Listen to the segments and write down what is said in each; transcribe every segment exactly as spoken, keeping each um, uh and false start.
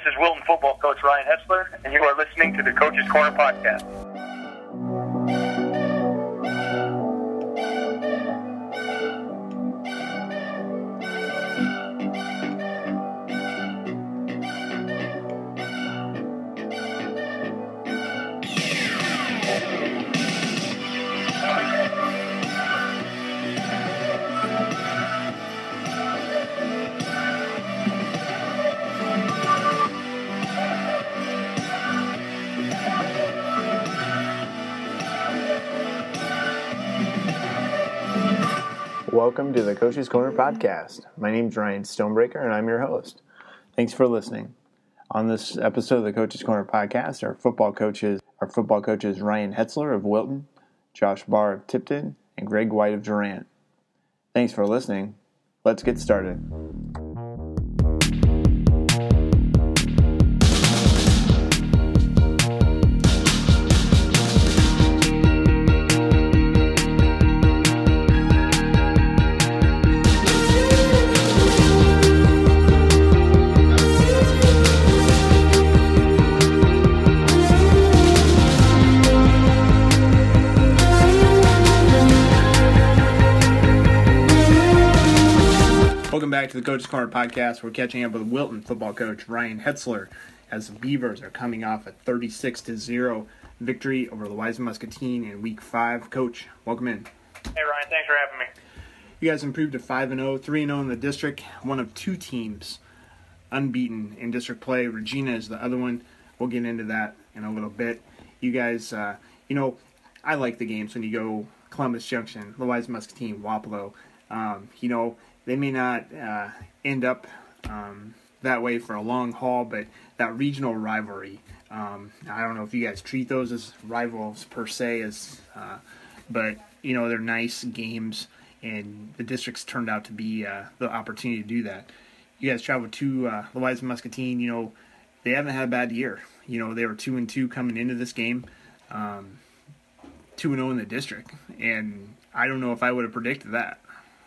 is Wilton football coach Ryan Hetzler, and you are listening to the Coach's Corner podcast. Welcome to the Coach's Corner podcast. My name is Ryan Stonebreaker, and I'm your host. Thanks for listening. On this episode of the Coach's Corner podcast, our football coaches, our football coaches Ryan Hetzler of Wilton, Josh Barr of Tipton, and Greg White of Durant. Thanks for listening. Let's get started. Welcome back to the Coach's Corner podcast. We're catching up with Wilton football coach Ryan Hetzler as the Beavers are coming off a thirty-six to zero victory over the Wise Muscatine in week five. Coach, welcome in. Hey Ryan, thanks for having me. You guys improved to five and oh, three and oh in the district, one of two teams unbeaten in district play. Regina is the other one. We'll get into that in a little bit. You guys, uh, you know, I like the games when you go Columbus Junction, the Wise Muscatine, Wapello. Um, you know, they may not uh, end up um, that way for a long haul, but that regional rivalry, um, I don't know if you guys treat those as rivals per se, as, uh, but, you know, they're nice games, and the districts turned out to be uh, the opportunity to do that. You guys traveled to uh, the Wise Muscatine. You know, they haven't had a bad year. You know, they were two and two coming into this game, um, two and oh in the district, and I don't know if I would have predicted that.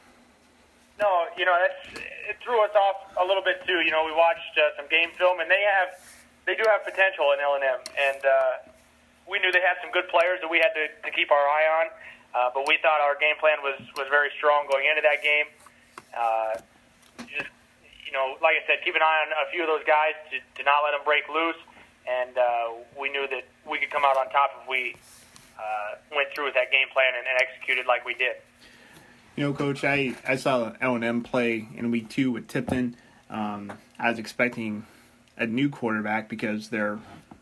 No, you know, that's, it threw us off a little bit too. You know, we watched uh, some game film, and they have, they do have potential in L and M, and uh, we knew they had some good players that we had to, to keep our eye on, uh, but we thought our game plan was, was very strong going into that game. Uh, just, you know, like I said, keep an eye on a few of those guys to, to not let them break loose, and uh, we knew that we could come out on top if we uh, went through with that game plan and, and executed like we did. You know, Coach, I, I saw L and M play in week two with Tipton. Um, I was expecting a new quarterback because they're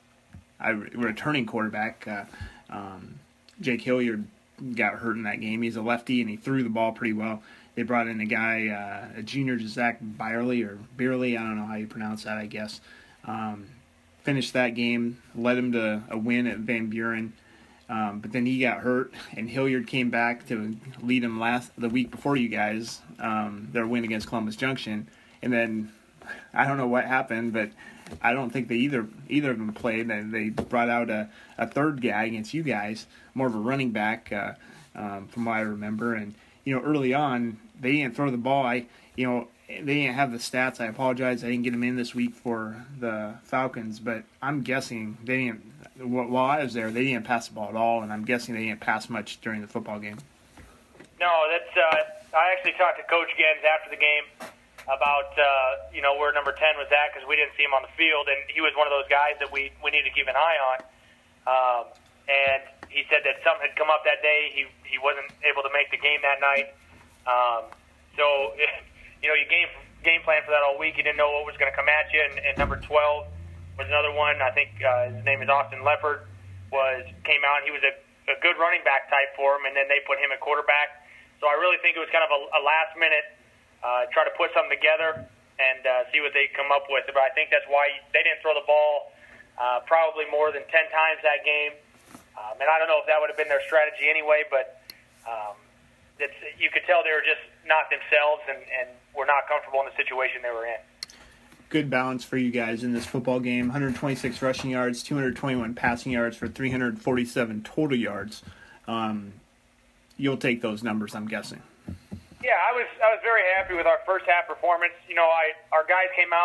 a returning quarterback. Uh, um, Jake Hilliard got hurt in that game. He's a lefty, and he threw the ball pretty well. They brought in a guy, uh, a junior, Zach Byerly, or Beerley, I don't know how you pronounce that, I guess. Um, finished that game, led him to a win at Van Buren. Um, but then he got hurt, and Hilliard came back to lead him last the week before you guys, um, their win against Columbus Junction. And then I don't know what happened, but I don't think they either either of them played. And they brought out a, a third guy against you guys, more of a running back, uh, um, from what I remember. And you know, early on they didn't throw the ball. I you know they didn't have the stats. I apologize. I didn't get them in this week for the Falcons, but I'm guessing they didn't. While I was there, they didn't pass the ball at all, and I'm guessing they didn't pass much during the football game. No, that's. Uh, I actually talked to Coach Gens after the game about uh, you know where number ten was at because we didn't see him on the field, and he was one of those guys that we, we need to keep an eye on. Um, and he said that something had come up that day. He he wasn't able to make the game that night. Um, so you know you game game plan for that all week. You didn't know what was going to come at you, and, and number twelve. Was another one. I think uh, his name is Austin Leopard. Was came out. He was a, a good running back type for him, and then they put him at quarterback. So I really think it was kind of a, a last minute uh, try to put something together and uh, see what they come up with. But I think that's why they didn't throw the ball uh, probably more than ten times that game. Um, and I don't know if that would have been their strategy anyway, but um, it's, you could tell they were just not themselves and, and were not comfortable in the situation they were in. Good balance for you guys in this football game. one hundred twenty-six rushing yards, two hundred twenty-one passing yards for three hundred forty-seven total yards. Um, you'll take those numbers, I'm guessing. Yeah, I was I was very happy with our first half performance. You know, I our guys came out.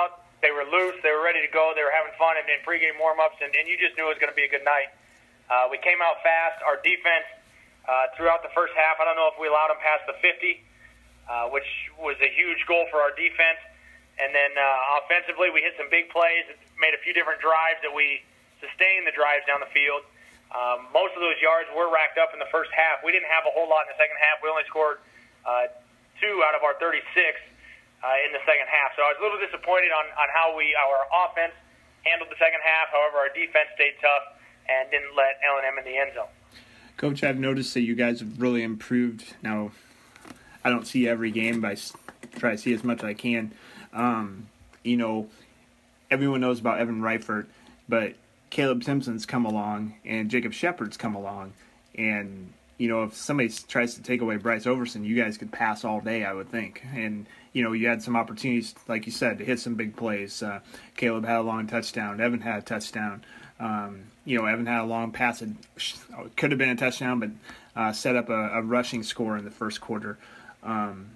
they were loose, they were ready to go, they were having fun in, in pregame warm-ups, and, and you just knew it was going to be a good night. Uh, we came out fast. Our defense uh, throughout the first half, I don't know if we allowed them past the fifty, uh, which was a huge goal for our defense. And then uh, offensively, we hit some big plays, made a few different drives that we sustained the drives down the field. Um, most of those yards were racked up in the first half. We didn't have a whole lot in the second half. We only scored uh, two out of our thirty-six uh, in the second half. So I was a little disappointed on, on how we our offense handled the second half. However, our defense stayed tough and didn't let L and M in the end zone. Coach, I've noticed that you guys have really improved. Now, I don't see every game, but I try to see as much as I can. Um, you know, everyone knows about Evan Reifert, but Caleb Timpson's come along and Jacob Shepard's come along. And, you know, if somebody tries to take away Bryce Overson, you guys could pass all day, I would think. And, you know, you had some opportunities, like you said, to hit some big plays. Uh, Caleb had a long touchdown. Evan had a touchdown. Um, you know, Evan had a long pass. It could have been a touchdown, but uh, set up a, a rushing score in the first quarter. Um,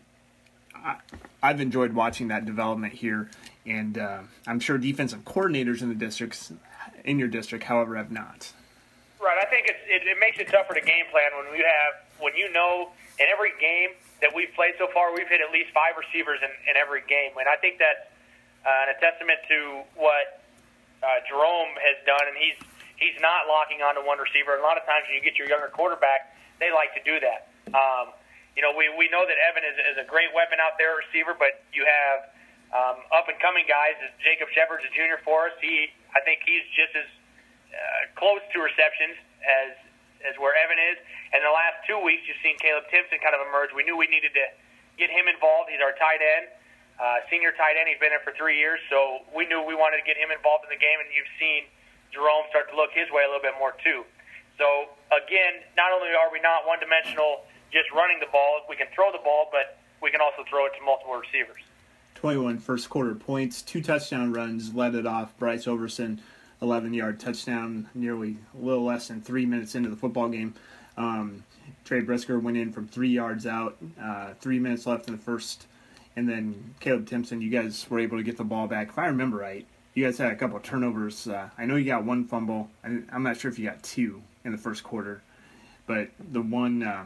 I, I've enjoyed watching that development here, and uh, I'm sure defensive coordinators in the districts, in your district, however, have not. Right. I think it's, it, it makes it tougher to game plan when you have when you know in every game that we've played so far, we've hit at least five receivers in, in every game, and I think that's uh, a testament to what Uh, Jerome has done, and he's he's not locking onto one receiver. And a lot of times when you get your younger quarterback, they like to do that. Um, you know, we, we know that Evan is, is a great weapon out there, receiver, but you have um, up-and-coming guys. Jacob Shepard's a junior for us. He, I think he's just as uh, close to receptions as as where Evan is. And the last two weeks, you've seen Caleb Timpson kind of emerge. We knew we needed to get him involved. He's our tight end. Uh, senior tight end, he's been there for three years, so we knew we wanted to get him involved in the game, and you've seen Jerome start to look his way a little bit more too. So, again, not only are we not one-dimensional just running the ball, we can throw the ball, but we can also throw it to multiple receivers. twenty-one first quarter points, two touchdown runs, led it off. Bryce Overson, eleven-yard touchdown, nearly a little less than three minutes into the football game. Um, Trey Brisker went in from three yards out, uh, three minutes left in the first. And then Caleb Timpson, you guys were able to get the ball back. If I remember right, you guys had a couple of turnovers. Uh, I know you got one fumble. I'm not sure if you got two in the first quarter. But the one, uh,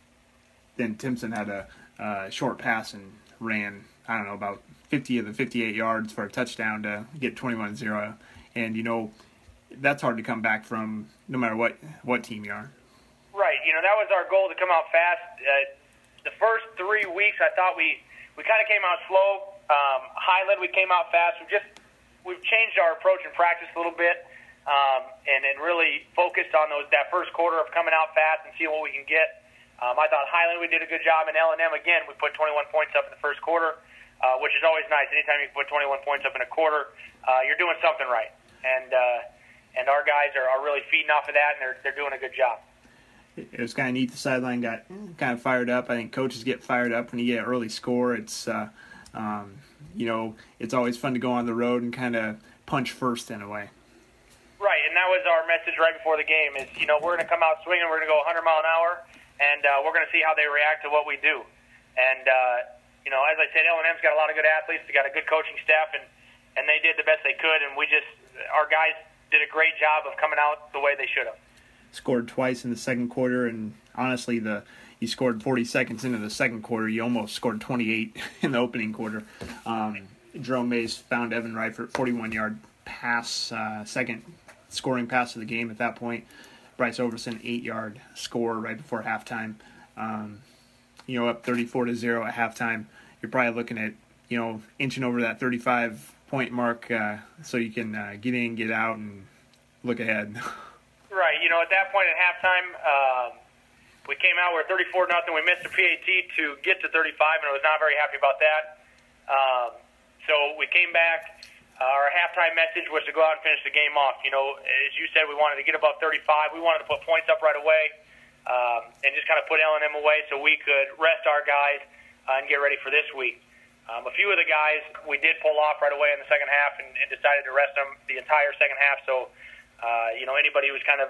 then Timpson had a uh, short pass and ran, I don't know, about fifty of the fifty-eight yards for a touchdown to get twenty-one zero. And, you know, that's hard to come back from no matter what, what team you are. Right. You know, that was our goal, to come out fast. Uh, the first three weeks, I thought we – We kind of came out slow. Um, Highland, we came out fast. We just we've changed our approach in practice a little bit, um, and and really focused on those that first quarter of coming out fast and seeing what we can get. Um, I thought Highland, we did a good job, and L and M again, we put twenty-one points up in the first quarter, uh, which is always nice. Anytime you can put twenty-one points up in a quarter, uh, you're doing something right, and uh, and our guys are, are really feeding off of that, and they're they're doing a good job. It was kind of neat. The sideline got kind of fired up. I think coaches get fired up when you get an early score. It's, uh, um, you know, it's always fun to go on the road and kind of punch first in a way. Right, and that was our message right before the game is, you know, we're going to come out swinging. We're going to go one hundred mile an hour, and uh, we're going to see how they react to what we do. And, uh, you know, as I said, L and M's got a lot of good athletes. They got a good coaching staff, and, and they did the best they could. And we just, our guys did a great job of coming out the way they should have. Scored twice in the second quarter, and honestly, the you scored forty seconds into the second quarter. You almost scored twenty-eight in the opening quarter. Um, Jerome Mays found Evan Reifert, forty-one-yard pass, uh, second scoring pass of the game at that point. Bryce Overson, eight-yard score right before halftime. Um, you know, up thirty-four to zero at halftime. You're probably looking at, you know, inching over that thirty-five point mark, uh, so you can uh, get in, get out, and look ahead. Right. You know, at that point at halftime, um, we came out, we were thirty-four nothing. We missed the P A T to get to thirty-five, and I was not very happy about that. Um, so we came back. Uh, our halftime message was to go out and finish the game off. You know, as you said, we wanted to get above thirty-five. We wanted to put points up right away, um, and just kind of put L and M away so we could rest our guys uh, and get ready for this week. Um, a few of the guys we did pull off right away in the second half and, and decided to rest them the entire second half. So, uh, you know, anybody who was kind of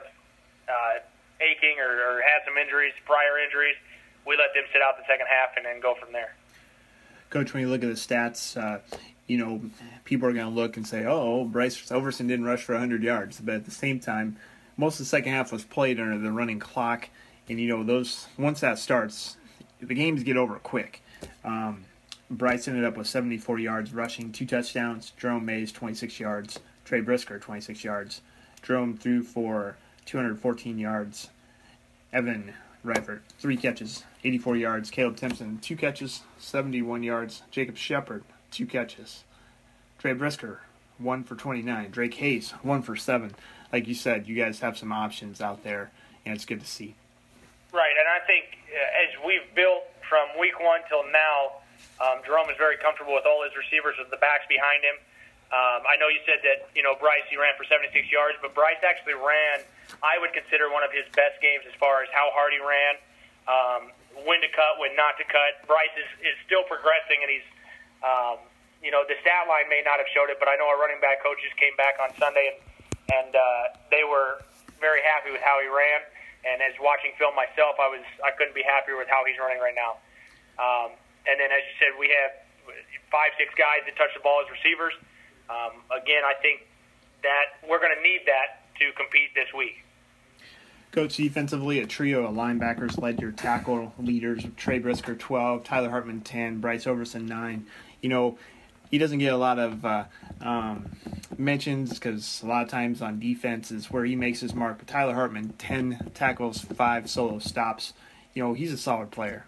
uh, aching or, or had some injuries, prior injuries, we let them sit out the second half and then go from there. Coach, when you look at the stats, uh, you know, people are going to look and say, oh, Bryce Overson didn't rush for one hundred yards. But at the same time, most of the second half was played under the running clock. And, you know, those once that starts, the games get over quick. Um, Bryce ended up with seventy-four yards rushing, two touchdowns. Jerome Mays, twenty-six yards. Trey Brisker, twenty-six yards. Jerome threw for two hundred fourteen yards. Evan Reifert, three catches, eighty-four yards. Caleb Timpson, two catches, seventy-one yards. Jacob Shepard, two catches. Trey Brisker, one for twenty-nine. Drake Hayes, one for seven. Like you said, you guys have some options out there, and it's good to see. Right, and I think uh, as we've built from week one till now, um, Jerome is very comfortable with all his receivers with the backs behind him. Um, I know you said that, you know, Bryce, he ran for seventy-six yards, but Bryce actually ran, I would consider, one of his best games as far as how hard he ran, um, when to cut, when not to cut. Bryce is, is still progressing, and he's, um, you know, the stat line may not have showed it, but I know our running back coaches came back on Sunday, and, and uh, they were very happy with how he ran. And as watching film myself, I was I couldn't be happier with how he's running right now. Um, and then, as you said, we have five, six guys that touch the ball as receivers. Um, again, I think that we're going to need that to compete this week. Coach, defensively, a trio of linebackers led your tackle leaders: Trey Brisker, twelve, Tyler Hartman, ten, Bryce Overson, nine. You know, he doesn't get a lot of uh, um, mentions because a lot of times on defense is where he makes his mark. But Tyler Hartman, ten tackles, five solo stops. You know, he's a solid player.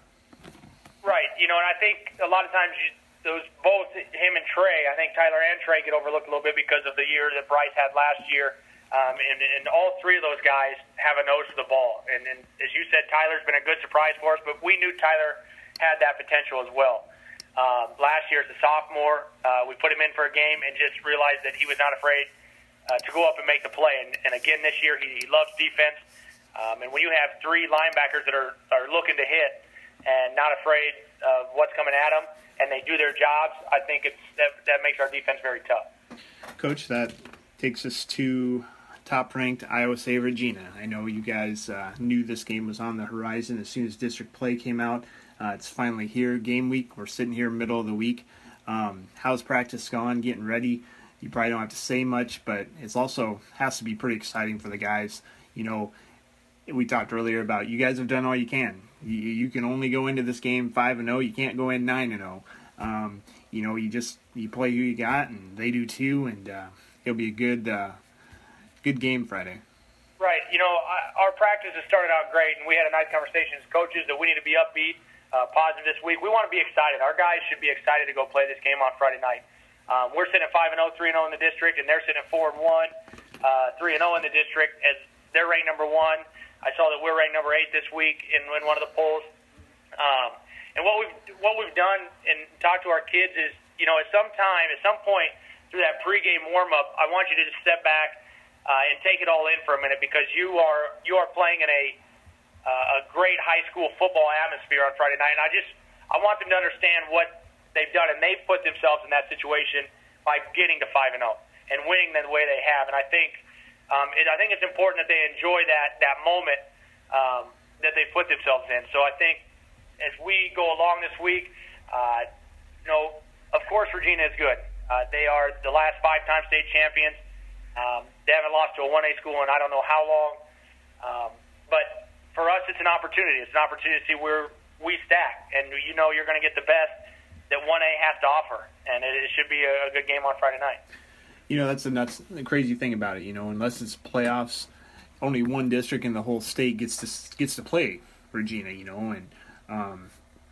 Right. You know, and I think a lot of times you, those both him and Trey, I think Tyler and Trey get overlooked a little bit because of the year that Bryce had last year. Um, and, and all three of those guys have a nose for the ball. And, and as you said, Tyler's been a good surprise for us, but we knew Tyler had that potential as well. Um, last year as a sophomore, uh, we put him in for a game and just realized that he was not afraid uh, to go up and make the play. And, and again, this year he, he loves defense. Um, and when you have three linebackers that are, are looking to hit and not afraid of what's coming at them, and they do their jobs, I think it's that, that makes our defense very tough. Coach, that takes us to top-ranked Iowa State Regina. I know you guys uh, knew this game was on the horizon as soon as district play came out. Uh, it's finally here, game week. We're sitting here middle of the week. Um, how's practice gone, getting ready? You probably don't have to say much, but it's also has to be pretty exciting for the guys. You know, we talked earlier about you guys have done all you can. You, you can only go into this game five and oh. You can't go in nine and oh. Um, you know, you just you play who you got, and they do too, and uh, it'll be a good uh, good game Friday. Right. You know, I, our practice has started out great, and we had a nice conversation as coaches that we need to be upbeat. Uh, positive this week. We want to be excited. Our guys should be excited to go play this game on Friday night. Um, we're sitting at five and oh, three and oh in the district, and they're sitting at four and one, uh, three and oh in the district as they're ranked number one. I saw that we're ranked number eight this week in, in one of the polls. Um, and what we've what we've done and talked to our kids is, you know, at some time, at some point through that pregame warm up, I want you to just step back uh, and take it all in for a minute, because you are you are playing in a Uh, a great high school football atmosphere on Friday night, and I just I want them to understand what they've done, and they've put themselves in that situation by getting to five and zero and winning the way they have. And I think um, it, I think it's important that they enjoy that that moment um, that they put themselves in. So I think as we go along this week, uh, you know, of course Regina is good. Uh, they are the last five-time state champions. Um, they haven't lost to a one A school in I don't know how long, um, but for us, it's an opportunity. It's an opportunity to see where we stack. And you know you're going to get the best that one A has to offer. And it, it should be a, a good game on Friday night. You know, that's the nuts, the crazy thing about it. You know, unless it's playoffs, only one district in the whole state gets to gets to play Regina, you know. And um,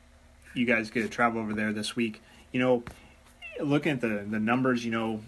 you guys get to travel over there this week. You know, looking at the, the numbers, you know,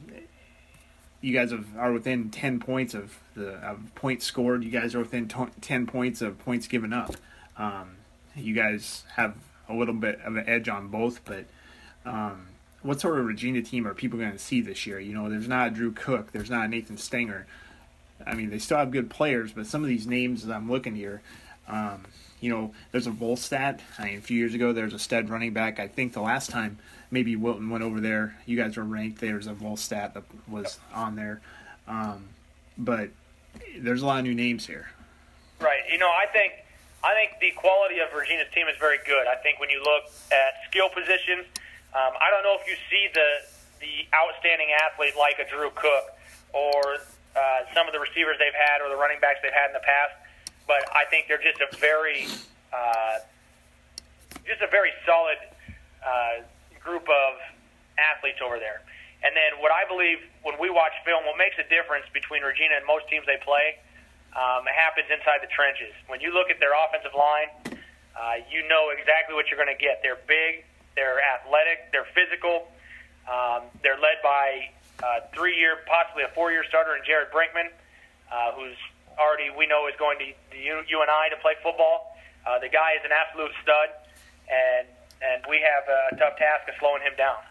you guys have, are within ten points of the of points scored. You guys are within t- ten points of points given up. Um, you guys have a little bit of an edge on both, but um, what sort of Regina team are people going to see this year? You know, there's not a Drew Cook. There's not a Nathan Stenger. I mean, they still have good players, but some of these names as I'm looking here, um, you know, there's a Volstat. I mean, a few years ago, there was a stud running back. I think the last time maybe Wilton went over there, you guys were ranked. There's a Volstat that was on there. Um, but there's a lot of new names here. Right. You know, I think I think the quality of Regina's team is very good. I think when you look at skill positions, um, I don't know if you see the the outstanding athlete like a Drew Cook or uh, some of the receivers they've had or the running backs they've had in the past. But I think they're just a very, uh, just a very solid uh, group of athletes over there. And then what I believe when we watch film, what makes a difference between Regina and most teams they play, um, happens inside the trenches. When you look at their offensive line, uh, you know exactly what you're going to get. They're big, they're athletic, they're physical. Um, they're led by uh, three-year, possibly a four-year starter in Jared Brinkman, uh, who's already, we know, is going to the U, U N I to play football. Uh, the guy is an absolute stud, and and we have a tough task of slowing him down.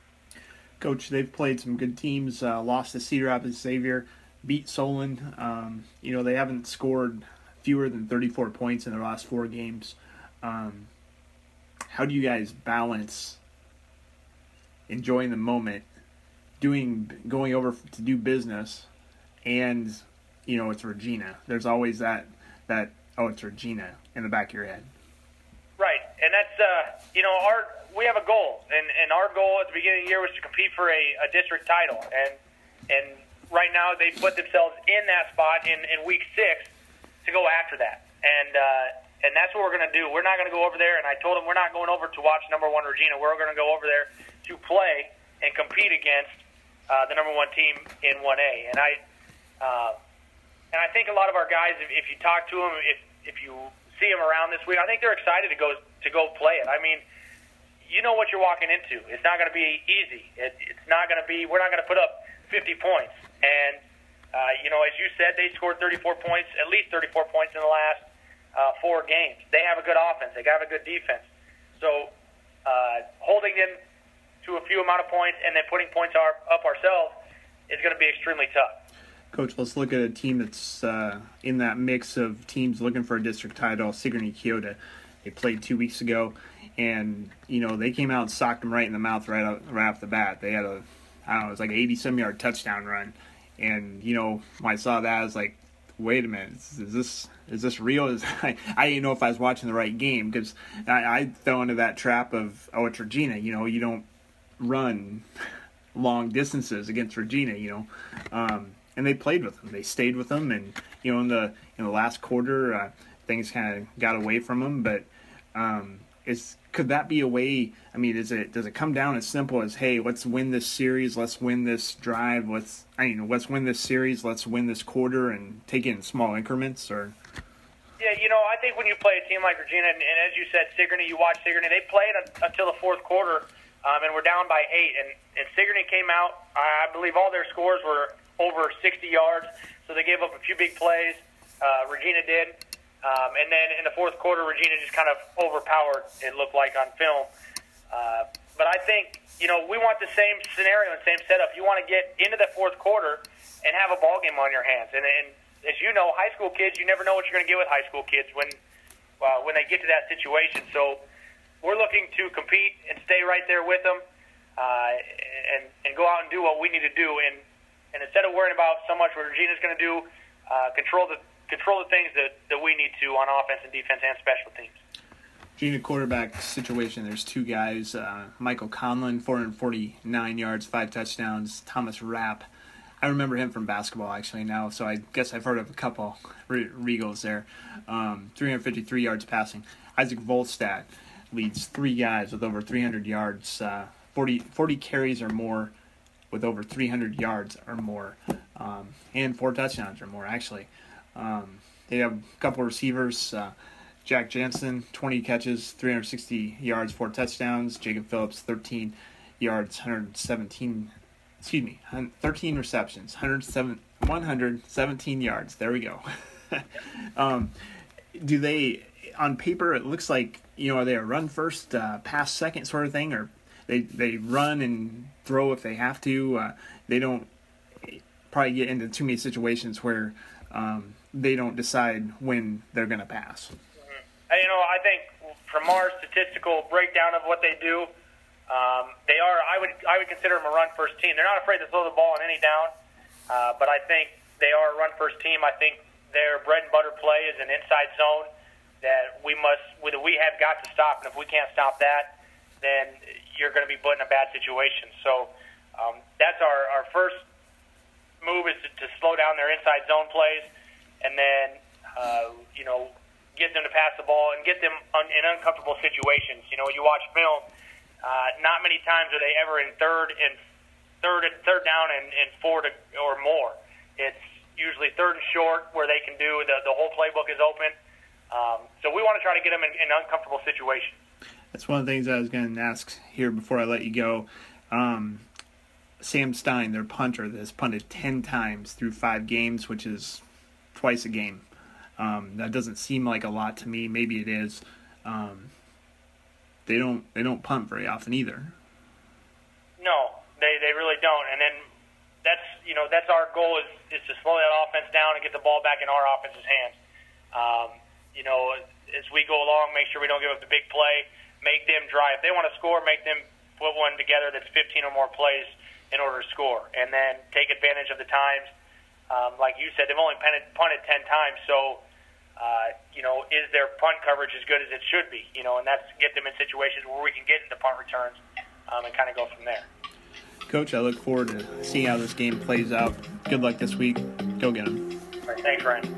Coach, they've played some good teams, uh, lost to Cedar Rapids Xavier, beat Solon. Um, you know, they haven't scored fewer than thirty-four points in their last four games. Um, how do you guys balance enjoying the moment, doing going over to do business, and, you know, it's Regina? There's always that, that oh, it's Regina in the back of your head. Right, and that's, uh, you know, our we have a goal, and, and our goal at the beginning of the year was to compete for a, a district title, and and right now they put themselves in that spot in, in week six to go after that, and uh, and that's what we're going to do. We're not going to go over there, and I told them we're not going over to watch number one Regina. We're going to go over there to play and compete against uh, the number one team in one A, and I uh, and I think a lot of our guys, if, if you talk to them, if if you see them around this week, I think they're excited to go to go play it. I mean, you know what you're walking into. It's not going to be easy. It, it's not going to be. We're not going to put up fifty points. And uh, you know, as you said, they scored thirty-four points, at least thirty-four points in the last uh, four games. They have a good offense. They have a good defense. So uh, holding them to a few amount of points and then putting points our, up ourselves is going to be extremely tough. Coach, let's look at a team that's uh, in that mix of teams looking for a district title, Sigourney Keota. They played two weeks ago, and, you know, they came out and socked them right in the mouth right, out, right off the bat. They had a, I don't know, it was like an eighty-some-yard touchdown run. And, you know, when I saw that, I was like, wait a minute, is, is this is this real? Is, I, I didn't know if I was watching the right game, because I, I fell into that trap of, oh, it's Regina. You know, you don't run long distances against Regina, you know. Um, and they played with them. They stayed with them. And, you know, in the in the last quarter, uh, things kind of got away from them. But um, is could that be a way? I mean, is it does it come down as simple as, hey, let's win this series, let's win this drive, let's I mean, let's win this series, let's win this quarter, and take it in small increments? Or yeah, you know, I think when you play a team like Regina, and, and as you said, Sigourney, you watch Sigourney, they played un- until the fourth quarter, um, and we're down by eight. And, and Sigourney came out, I believe all their scores were over sixty yards, so they gave up a few big plays. Uh, Regina did. Um, and then in the fourth quarter, Regina just kind of overpowered, it looked like on film. Uh, but I think, you know, we want the same scenario and same setup. You want to get into the fourth quarter and have a ball game on your hands. And, and as you know, high school kids, you never know what you're going to get with high school kids when uh, when they get to that situation. So we're looking to compete and stay right there with them uh, and, and go out and do what we need to do. And, and instead of worrying about so much what Regina's going to do, uh, control the control the things that, that we need to on offense and defense and special teams. Regina quarterback situation, there's two guys. Uh, Michael Conlon, four hundred forty-nine yards, five touchdowns. Thomas Rapp, I remember him from basketball actually now, so I guess I've heard of a couple Re- Regals there. Um, three hundred fifty-three yards passing. Isaac Volstad leads three guys with over three hundred yards, uh, forty, forty carries or more with over three hundred yards or more, um, and four touchdowns or more actually. Um, they have a couple of receivers. Uh, Jack Jansen, twenty catches, three hundred sixty yards, four touchdowns. Jacob Phillips, thirteen yards, one hundred seventeen, excuse me, thirteen receptions, one hundred seven, one hundred seventeen yards. There we go. um, do they, on paper, it looks like, you know, are they a run first, uh, pass second sort of thing, or they, they run and throw if they have to? Uh, they don't probably get into too many situations where um, they don't decide when they're going to pass. Mm-hmm. You know, I think from our statistical breakdown of what they do, um, they are. I would I would consider them a run first team. They're not afraid to throw the ball on any down, uh, but I think they are a run first team. I think their bread and butter play is an inside zone that we must we have got to stop, and if we can't stop that, then you're going to be put in a bad situation. So Um, that's our, our first move is to, to slow down their inside zone plays, and then uh, you know get them to pass the ball and get them un, in uncomfortable situations. You know, when you watch film, uh, not many times are they ever in third and third and third down and, and four to, or more. It's usually third and short where they can do the the whole playbook is open. Um, so we want to try to get them in, in uncomfortable situations. That's one of the things I was going to ask here before I let you go. Um, Sam Stein, their punter, has punted ten times through five games, which is twice a game. Um, that doesn't seem like a lot to me. Maybe it is. Um, they don't they don't punt very often either. No, they they really don't. And then that's you know that's our goal is is to slow that offense down and get the ball back in our offense's hands. Um, you know, as we go along, make sure we don't give up the big play. Make them drive. If they want to score, make them put one together that's fifteen or more plays in order to score, and then take advantage of the times. Um, like you said, they've only punted, punted ten times, so uh, you know, is their punt coverage as good as it should be? You know, and that's get them in situations where we can get into punt returns um, and kind of go from there. Coach, I look forward to seeing how this game plays out. Good luck this week. Go get them. All right, thanks, Ryan.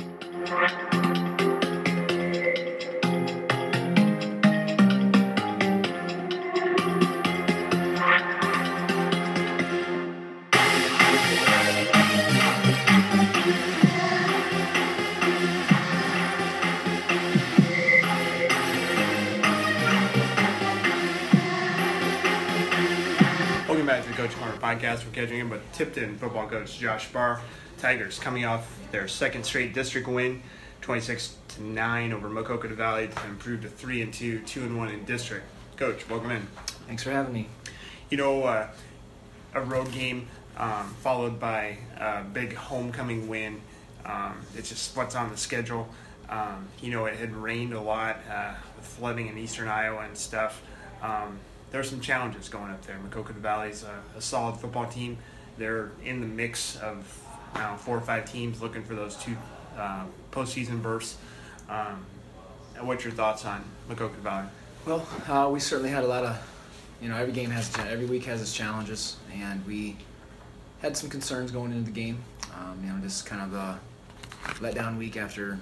Welcome back to the Coach Corner podcast. We're catching in with Tipton football coach Josh Barr. Tigers coming off their second straight district win, twenty-six to nine over Maquoketa Valley, to improve to three and two, two and one in district. Coach, welcome in. Thanks for having me. You know, uh, a road game um, followed by a big homecoming win. Um, it's just what's on the schedule. Um, you know, it had rained a lot uh, with flooding in eastern Iowa and stuff. Um, there are some challenges going up there. Maquoketa Valley's a, a solid football team. They're in the mix of I don't know, four or five teams looking for those two uh, postseason berths. Um, what's your thoughts on Maquoketa Valley? Well, uh, we certainly had a lot of, you know, every game has, every week has its challenges, and we had some concerns going into the game. Um, you know, just kind of a letdown week after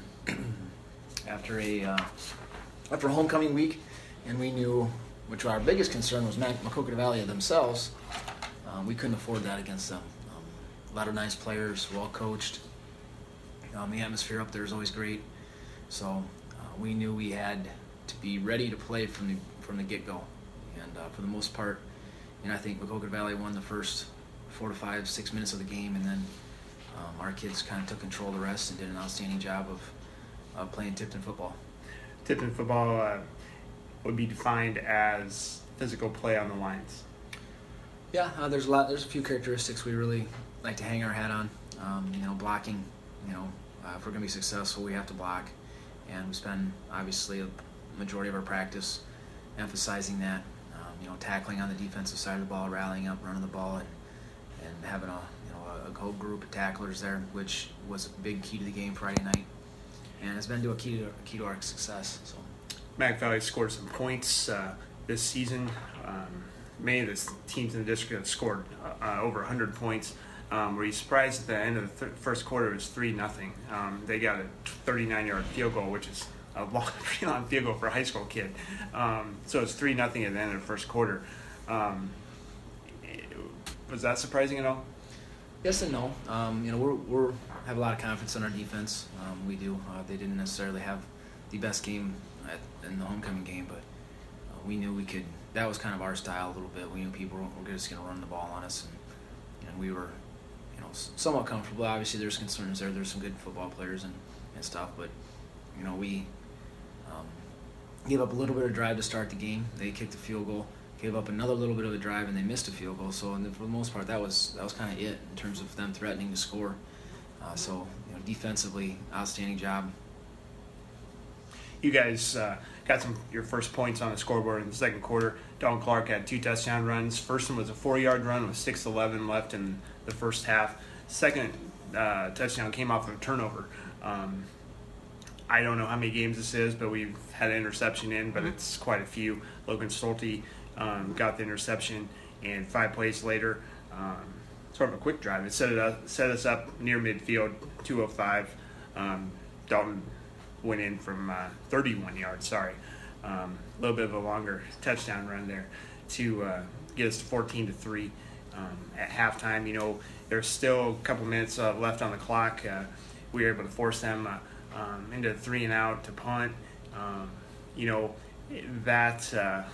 after a uh, after a homecoming week, and we knew, which our biggest concern was Maquoketa Valley themselves. Um, we couldn't afford that against them. Um, a lot of nice players, well coached. Um, the atmosphere up there is always great, so uh, we knew we had to be ready to play from the from the get-go. And uh, for the most part, you know, I think Maquoketa Valley won the first four to five, six minutes of the game, and then um, our kids kind of took control of the rest and did an outstanding job of uh, playing Tipton football. Tipton football uh, would be defined as physical play on the lines. Yeah, uh, there's a lot. There's a few characteristics we really like to hang our hat on. Um, you know, blocking. You know, uh, if we're going to be successful, we have to block, and we spend obviously a majority of our practice emphasizing that. Um, you know, tackling on the defensive side of the ball, rallying up, running the ball, and and having a you know a whole group of tacklers there, which was a big key to the game Friday night, and it's been to a key to a key to our success. So. Mac Valley scored some points uh, this season. Um, many of the teams in the district have scored uh, over one hundred points. Um, were you surprised at the end of the th- first quarter it was three nothing? Um, they got a thirty-nine-yard field goal, which is a long, pretty long field goal for a high school kid. Um, so it's three nothing at the end of the first quarter. Um, was that surprising at all? Yes and no. Um, you know, we're we're have a lot of confidence in our defense. Um, we do. Uh, they didn't necessarily have the best game at, in the homecoming game, but uh, we knew we could. That was kind of our style a little bit. We knew people were just going to run the ball on us, and, and we were, you know, somewhat comfortable. Obviously, there's concerns there. There's some good football players and, and stuff, but you know, we um, gave up a little bit of drive to start the game. They kicked a field goal, gave up another little bit of a drive, and they missed a field goal. So, and for the most part, that was that was kind of it in terms of them threatening to score. Uh, so, you know, defensively, outstanding job. You guys uh, got some your first points on the scoreboard in the second quarter. Dalton Clark had two touchdown runs. First one was a four-yard run with six eleven left in the first half. Second uh, touchdown came off of a turnover. Um, I don't know how many games this is, but we've had an interception in, but it's quite a few. Logan Stolte um, got the interception, and five plays later, um, sort of a quick drive. It set it up, set us up near midfield, two oh five. Um, Dalton went in from uh, thirty-one yards. Sorry, um, a little bit of a longer touchdown run there to uh, get us to fourteen to three um, at halftime. You know, there's still a couple minutes uh, left on the clock. Uh, we were able to force them uh, um, into a three and out to punt. Um, you know, that uh,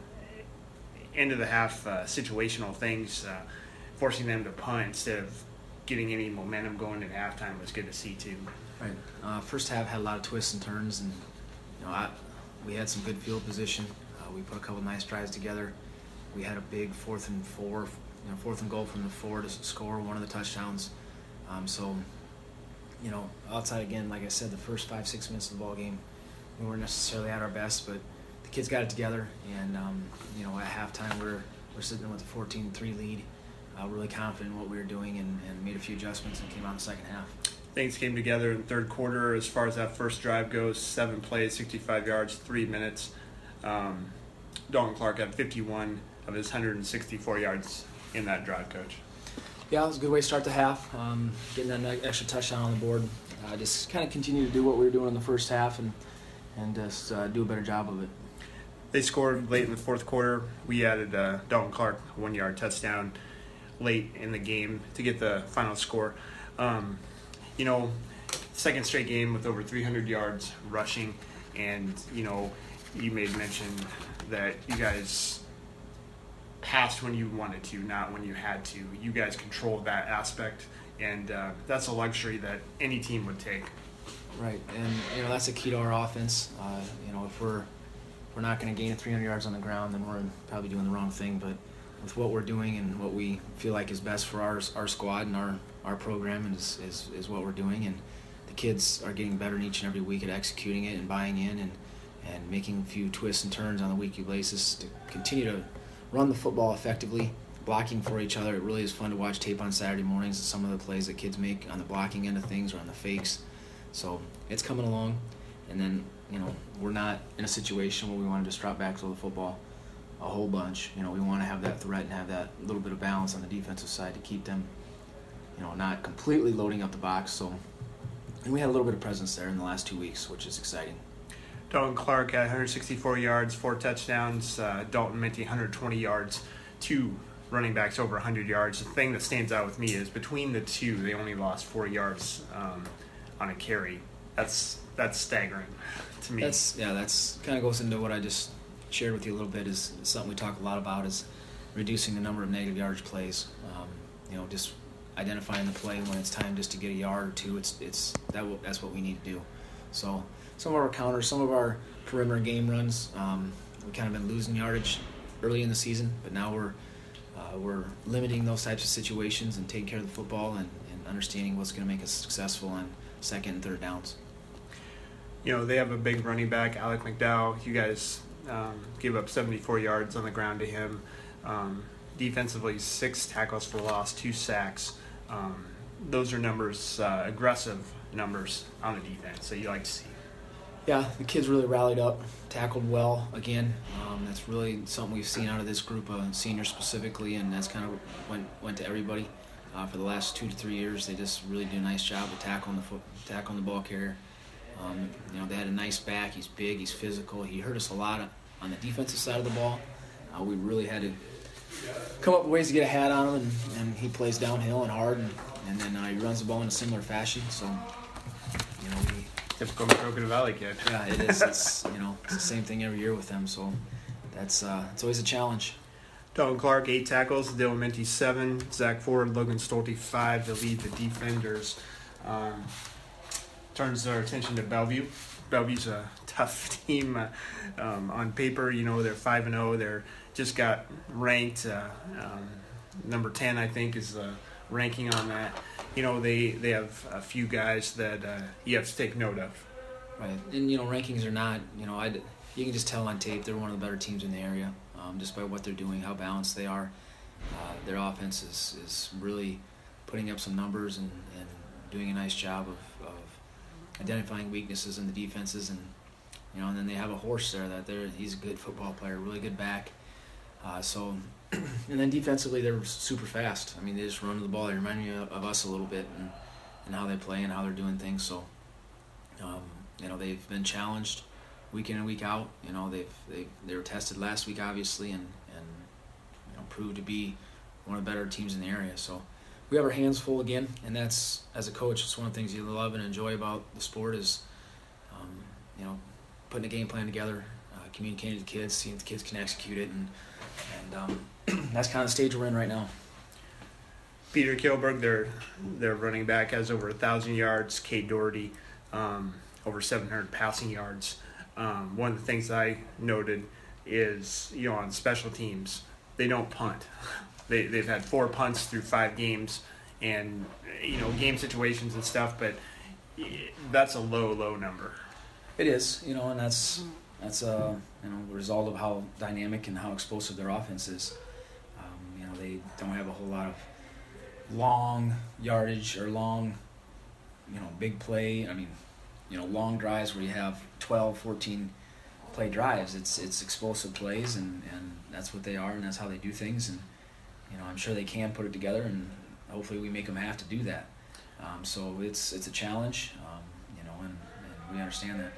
end of the half uh, situational things, uh, forcing them to punt instead of getting any momentum going into halftime was good to see too. Right. Uh, first half had a lot of twists and turns, and you know, I, we had some good field position. Uh, we put a couple nice drives together. We had a big fourth and four, you know, fourth and goal from the four to score one of the touchdowns. Um, so, you know, outside again, like I said, the first five six minutes of the ball game, we weren't necessarily at our best, but the kids got it together, and um, you know, at halftime we're we're sitting with a fourteen three lead, uh, really confident in what we were doing, and, and made a few adjustments and came out in the second half. Things came together in the third quarter as far as that first drive goes. Seven plays, sixty-five yards, three minutes. Um, Dalton Clark had fifty-one of his one hundred sixty-four yards in that drive, Coach. Yeah, it was a good way to start the half. Um, getting that extra touchdown on the board. Uh, just kind of continue to do what we were doing in the first half and and just uh, do a better job of it. They scored late in the fourth quarter. We added uh, Dalton Clark a one-yard touchdown late in the game to get the final score. Um, you know, second straight game with over three hundred yards rushing, and, you know, you made mention that you guys passed when you wanted to, not when you had to. You guys controlled that aspect, and uh, that's a luxury that any team would take. Right, and you know that's the key to our offense. Uh, you know, if we're if we're not going to gain three hundred yards on the ground, then we're probably doing the wrong thing. But with what we're doing and what we feel like is best for our our squad and our our program is is, is what we're doing, and the kids are getting better each and every week at executing it and buying in and and making a few twists and turns on a weekly basis to continue to run the football effectively, blocking for each other. It really is fun to watch tape on Saturday mornings and some of the plays that kids make on the blocking end of things or on the fakes. So it's coming along, and then, you know, we're not in a situation where we want to just drop back to the football a whole bunch. You know, we want to have that threat and have that little bit of balance on the defensive side to keep them, you know, not completely loading up the box. So, and we had a little bit of presence there in the last two weeks, which is exciting. Dalton Clark had one hundred sixty-four yards, four touchdowns. Uh, Dalton Minty, one hundred twenty yards, two running backs over one hundred yards. The thing that stands out with me is between the two, they only lost four yards um, on a carry. That's that's staggering to me. That's yeah. That's kind of goes into what I just shared with you a little bit. Is something we talk a lot about is reducing the number of negative yardage plays. Um, you know, just identifying the play when it's time just to get a yard or two. It's it's that that's what we need to do. So some of our counters, some of our perimeter game runs, um, we kind of been losing yardage early in the season, but now we're uh, we're limiting those types of situations and taking care of the football and, and understanding what's going to make us successful on second and third downs. You know, they have a big running back, Alec McDowell. You guys um, gave up seventy-four yards on the ground to him. Um, defensively, six tackles for loss, two sacks. Um, those are numbers, uh, aggressive numbers on the defense that you like to see. Yeah, the kids really rallied up, tackled well again. Um, that's really something we've seen out of this group of seniors specifically, and that's kind of went went to everybody uh, for the last two to three years. They just really do a nice job of tackling the foot, tackling the ball carrier. Um, you know, they had a nice back. He's big. He's physical. He hurt us a lot on the defensive side of the ball. Uh, we really had to come up with ways to get a hat on him, and, and he plays downhill and hard, and, and then uh, he runs the ball in a similar fashion. So, you know, we. Typical Crockett Valley kid. Yeah, it is. It's, you know, it's the same thing every year with them. So that's uh, it's always a challenge. Dalton Clark, eight tackles. Dylan Minty, seven. Zach Ford, Logan Stolte, five to lead the defenders. Um, turns our attention to Bellevue. Bellevue's a tough team uh, um, on paper. You know, they're five and zero. They're just got ranked uh, um, number ten, I think, is the ranking on that. You know, they, they have a few guys that uh, you have to take note of. Right, and you know, rankings are not. You know, I you can just tell on tape they're one of the better teams in the area, um, just by what they're doing, how balanced they are. Uh, their offense is, is really putting up some numbers and, and doing a nice job of, of identifying weaknesses in the defenses, and you know, and then they have a horse there that they're he's a good football player, really good back. Uh, so, and then defensively, they're super fast. I mean, they just run to the ball. They remind me of, of us a little bit, and, and how they play and how they're doing things. So, um, you know, they've been challenged week in and week out. You know, they've they they were tested last week, obviously, and and you know proved to be one of the better teams in the area. So, we have our hands full again, and that's, as a coach, it's one of the things you love and enjoy about the sport is, um, you know, putting a game plan together, uh, communicating to the kids, seeing if the kids can execute it, and and um, that's kind of the stage we're in right now. Peter Kilberg, their their running back, has over a thousand yards. Cade Doherty, um, over seven hundred passing yards. Um, one of the things I noted is, you know, on special teams, they don't punt. They they've had four punts through five games, and you know game situations and stuff. But that's a low low number. It is, you know, and that's that's a you know a result of how dynamic and how explosive their offense is. Um, you know, they don't have a whole lot of long yardage or long, you know, big play. I mean, you know, long drives where you have twelve, fourteen play drives. It's it's explosive plays, and, and that's what they are, and that's how they do things. And you know, I'm sure they can put it together, and hopefully we make them have to do that. Um, so it's it's a challenge, um, you know, and, and we understand that.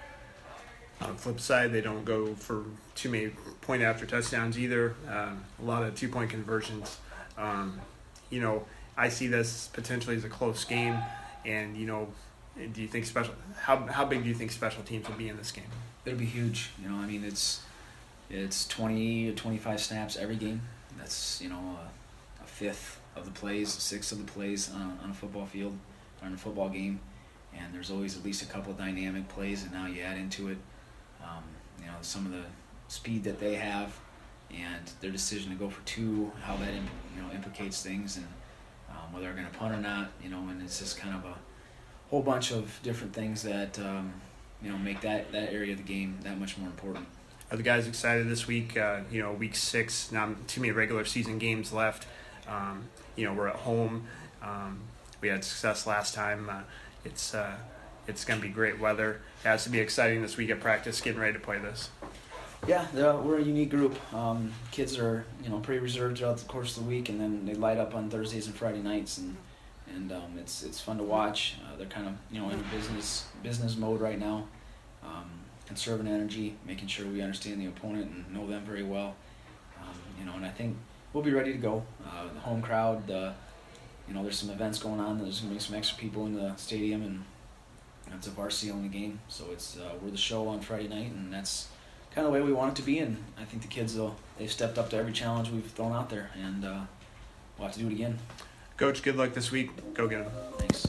On the flip side, they don't go for too many point after touchdowns either. Uh, a lot of two point conversions. Um, you know, I see this potentially as a close game. And you know, do you think special? How how big do you think special teams will be in this game? It'll be huge. You know, I mean, it's it's twenty to twenty-five snaps every game. That's, you know, a, a fifth of the plays, a sixth of the plays on a, on a football field or in a football game. And there's always at least a couple of dynamic plays, and now you add into it, um, you know, some of the speed that they have and their decision to go for two, how that, you know, implicates things, and um, whether they're going to punt or not, you know, and it's just kind of a whole bunch of different things that, um, you know, make that, that area of the game that much more important. Are the guys excited this week? Uh, you know, week six, not too many regular season games left. Um, you know, we're at home. Um, we had success last time. Uh, it's uh, it's going to be great weather. It has to be exciting this week at practice, getting ready to play this. Yeah, we're a unique group. Um, kids are, you know, pretty reserved throughout the course of the week, and then they light up on Thursdays and Friday nights, and and um, it's it's fun to watch. Uh, they're kind of, you know, in a business business mode right now. Um, conserving energy, making sure we understand the opponent and know them very well. Um, you know, and I think we'll be ready to go. Uh, the home crowd, the, you know, there's some events going on. There's going to be some extra people in the stadium, and it's a varsity-only game. So it's uh, we're the show on Friday night, and that's kind of the way we want it to be. And I think the kids, will, they've stepped up to every challenge we've thrown out there, and uh, we'll have to do it again. Coach, good luck this week. Go get them. Thanks.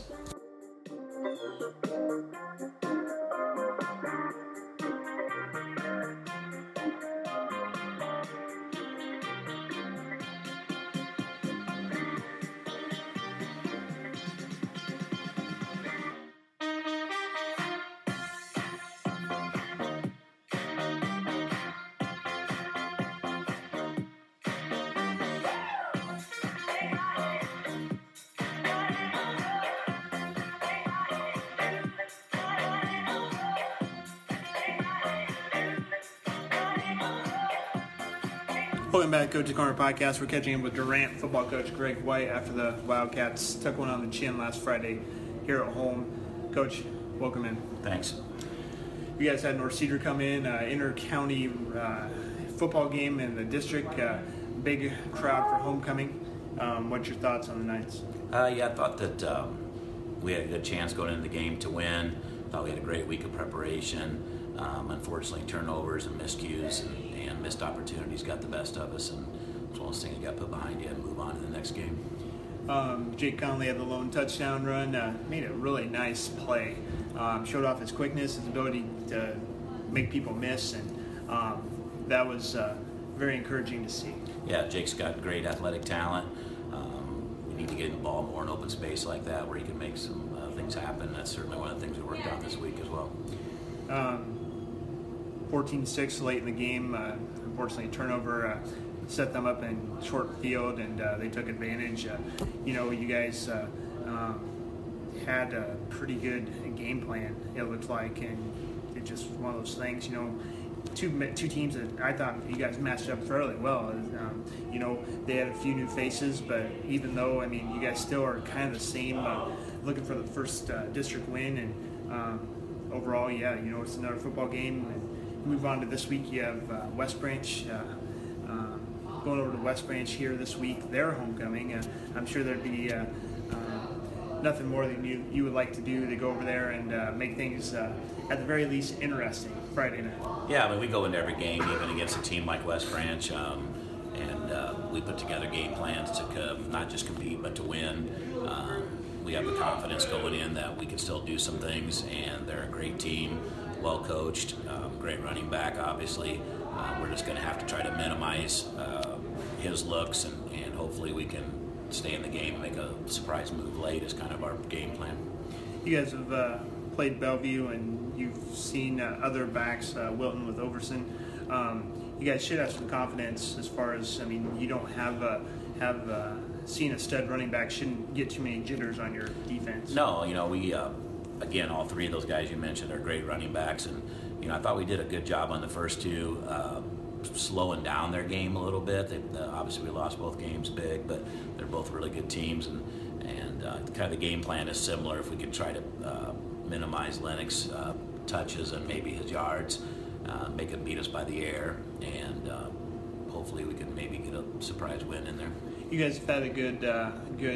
Welcome back, Coach's Corner Podcast. We're catching up with Durant football coach Greg White after the Wildcats took one on the chin last Friday here at home. Coach, welcome in. Thanks. You guys had North Cedar come in, uh, inter-county uh, football game in the district, uh, big crowd for homecoming. Um, what's your thoughts on the Knights? Uh, yeah, I thought that um, we had a good chance going into the game to win. Thought we had a great week of preparation. Um, unfortunately, turnovers and miscues and, and missed opportunities got the best of us, and it's one of those things you got to put behind you and move on to the next game. Um, Jake Conley had the lone touchdown run, uh, made a really nice play, um, showed off his quickness, his ability to make people miss, and um, that was uh, very encouraging to see. Yeah, Jake's got great athletic talent. Um, we need to get him the ball more in open space like that where he can make some uh, things happen. That's certainly one of the things we worked on this week as well. Um, fourteen six late in the game, uh, unfortunately turnover uh, set them up in short field, and uh, they took advantage. Uh, you know, you guys uh, um, had a pretty good game plan, it looked like, and it's just one of those things, you know, two two teams that I thought you guys matched up fairly well. Um, you know, they had a few new faces, but even though, I mean, you guys still are kind of the same, uh, looking for the first uh, district win, and um, overall, yeah, you know, it's another football game. And move on to this week, you have uh, West Branch. Uh, um, going over to West Branch here this week, their homecoming. Uh, I'm sure there'd be uh, uh, nothing more than you, you would like to do to go over there and uh, make things, uh, at the very least, interesting Friday night. Yeah, I mean, we go into every game, even against a team like West Branch, um, and uh, we put together game plans to uh, not just compete, but to win. Um, we have the confidence going in that we can still do some things, and they're a great team, well coached, um, great running back, obviously. Uh, we're just going to have to try to minimize uh, his looks, and, and hopefully we can stay in the game and make a surprise move late is kind of our game plan. You guys have uh, played Bellevue, and you've seen uh, other backs, uh, Wilton with Overson. Um, you guys should have some confidence as far as, I mean, you don't have uh, have uh, seen a stud running back, shouldn't get too many jitters on your defense. No, you know, we, uh, again, all three of those guys you mentioned are great running backs, and, you know, I thought we did a good job on the first two, uh, slowing down their game a little bit. They, uh, obviously, we lost both games big, but they're both really good teams, and, and uh, kind of the game plan is similar. If we could try to uh, minimize Lennox uh, touches and maybe his yards, uh, make him beat us by the air, and uh, hopefully we can maybe get a surprise win in there. You guys have had a good, uh, good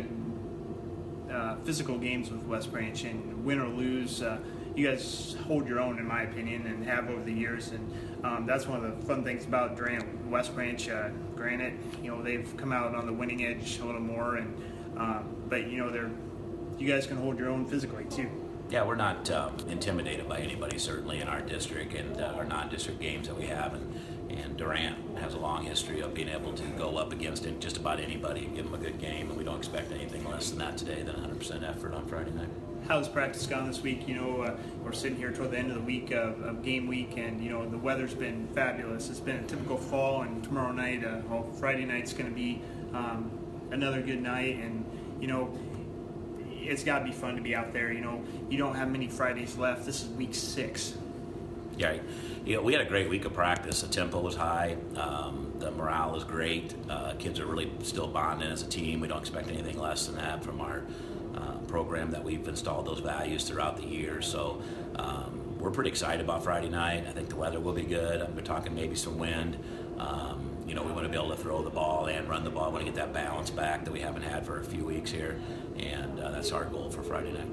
uh, physical games with West Branch, and win or lose, uh, you guys hold your own, in my opinion, and have over the years. And um, that's one of the fun things about Durant. West Branch, uh, granted, you know, they've come out on the winning edge a little more, and um, but you know, they're you guys can hold your own physically too. Yeah, we're not um, intimidated by anybody, certainly in our district and uh, our non-district games that we have. And, and Durant has a long history of being able to go up against it, just about anybody and give them a good game. And we don't expect anything less than that today than one hundred percent effort on Friday night. How's practice gone this week? You know, uh, we're sitting here toward the end of the week of, of game week, and you know the weather's been fabulous. It's been a typical fall, and tomorrow night, uh, well, Friday night's going to be um, another good night, and you know it's got to be fun to be out there. You know, you don't have many Fridays left. This is week six. Yeah, you know, we had a great week of practice. The tempo was high. Um, the morale is great. Uh, kids are really still bonding as a team. We don't expect anything less than that from our uh, program that we've installed those values throughout the year. So um, we're pretty excited about Friday night. I think the weather will be good. We're talking maybe some wind. Um, you know, we want to be able to throw the ball and run the ball. We want to get that balance back that we haven't had for a few weeks here, and uh, that's our goal for Friday night.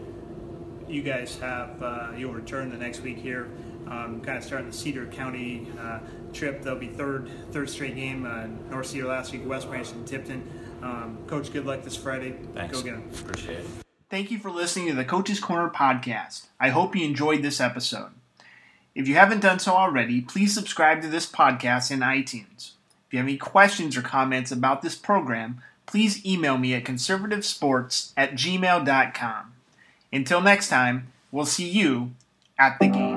You guys have, uh, you'll return the next week here, um, kind of starting the Cedar County uh, trip. There'll be third third straight game, uh, North Cedar last week, West Branch and Tipton. Um, Coach, good luck this Friday. Thanks. Go get them. Appreciate it. Thank you for listening to the Coach's Corner podcast. I hope you enjoyed this episode. If you haven't done so already, please subscribe to this podcast in iTunes. If you have any questions or comments about this program, please email me at conservativesports at gmail dot com. Until next time, we'll see you at the game.